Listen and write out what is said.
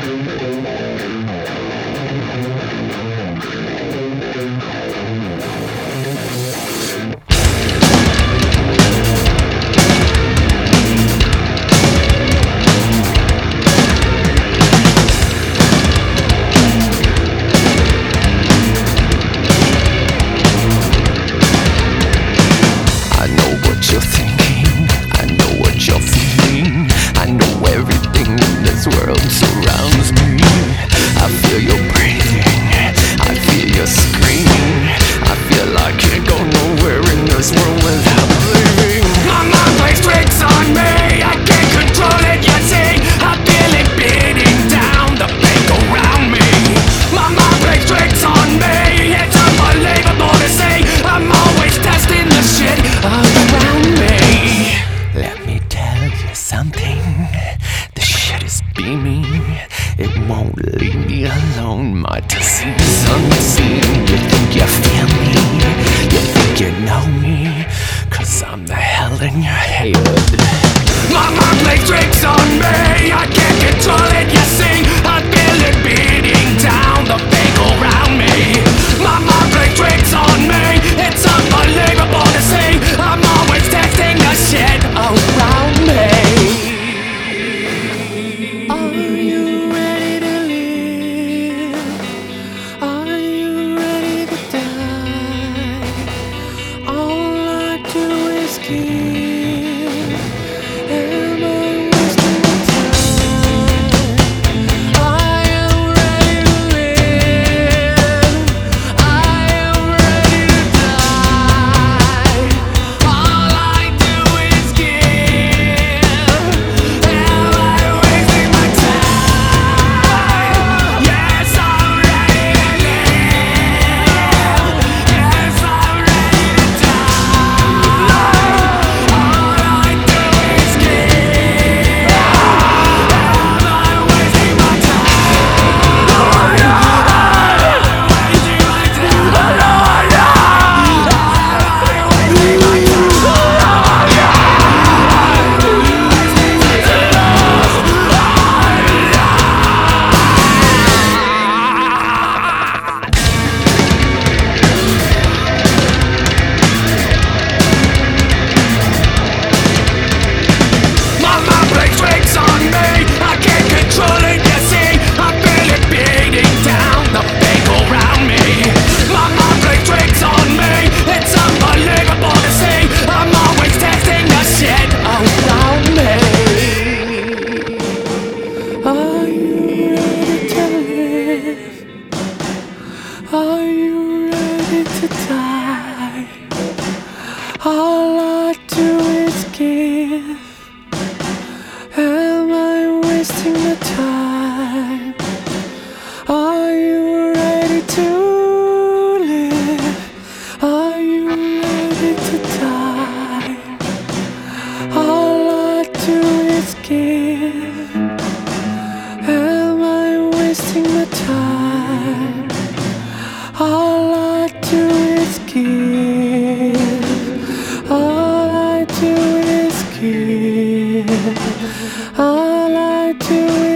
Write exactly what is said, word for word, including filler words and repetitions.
It won't leave me alone. My disease unseen. You think you feel me? You think you know me? Cause I'm the hell in your head. My mind plays tricks on me. I can't control it, you see. I feel it beating down the fake around me. My mind plays tricks on me. It's unbelievable to see. I'm always texting the shit around me. Are you ready to die? All I do is give. Am I wasting the time? Are you ready to live? Are you ready to die? All I do is give. Am I wasting the time? All I do is give. All I do is give. All I do is